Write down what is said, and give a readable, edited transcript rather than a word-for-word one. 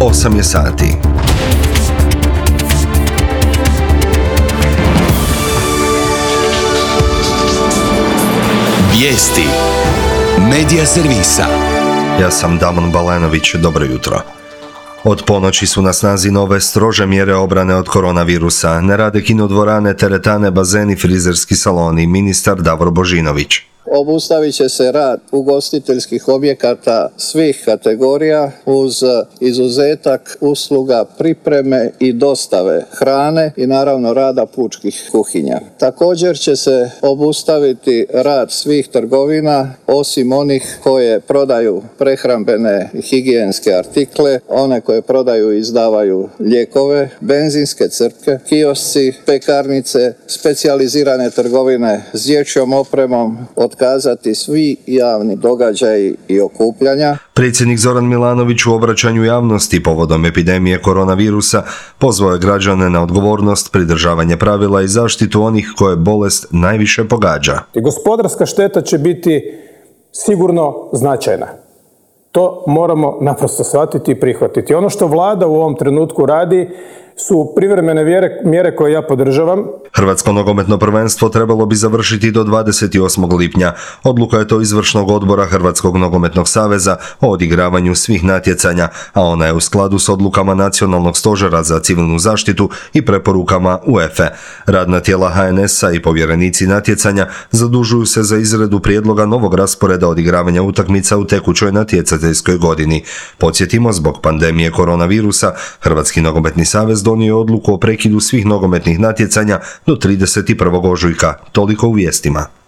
8 je sati. Vijesti Medija servisa. Ja sam Damon Balenović, dobro jutro. Od ponoći su na snazi nove strože mjere obrane od koronavirusa. Ne rade kinodvorane, teretane, bazeni, frizerski saloni. Ministar Davor Božinović. Obustavit će se rad ugostiteljskih objekata svih kategorija uz izuzetak usluga pripreme i dostave hrane i naravno rada pučkih kuhinja. Također će se obustaviti rad svih trgovina osim onih koje prodaju prehrambene i higijenske artikle, one koje prodaju i izdavaju lijekove, benzinske crpke, kiosci, pekarnice, specijalizirane trgovine s dječjom opremom, otkazati svi javni događaji i okupljanja. Predsjednik Zoran Milanović u obraćanju javnosti povodom epidemije koronavirusa pozvao je građane na odgovornost, pridržavanje pravila i zaštitu onih koje bolest najviše pogađa. Gospodarska šteta će biti sigurno značajna. To moramo naprosto shvatiti i prihvatiti. Ono što vlada u ovom trenutku radi su privremene mjere koje ja podržavam. Hrvatsko nogometno prvenstvo trebalo bi završiti do 28. lipnja. Odluka je to izvršnog odbora Hrvatskog nogometnog saveza o odigravanju svih natjecanja, a ona je u skladu s odlukama Nacionalnog stožera za civilnu zaštitu i preporukama UEFA. Radna tijela HNS-a i povjerenici natjecanja zadužuju se za izradu prijedloga novog rasporeda odigravanja utakmica u tekućoj natjecateljskoj godini. Podsjetimo, zbog pandemije koronavirusa, Hrvatski nogometni savez donio je odluku o prekidu svih nogometnih natjecanja do 31. ožujka. Toliko u vijestima.